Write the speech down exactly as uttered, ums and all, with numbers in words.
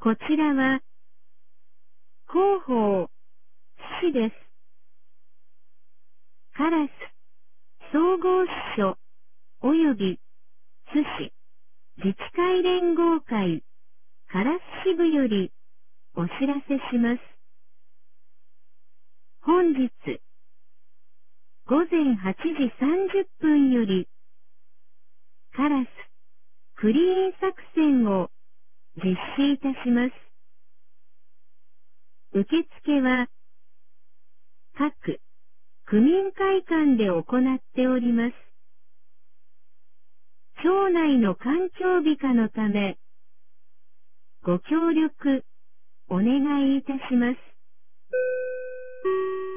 こちらは、広報、市です。カラス、総合支所、及び、津市、自治会連合会、カラス支部より、お知らせします。本日、ごぜんはちじさんじゅっぷんより、カラス、クリーン作戦を実施いたします。受付は、各、区民会館で行っております。町内の環境美化のため、ご協力、お願いいたします。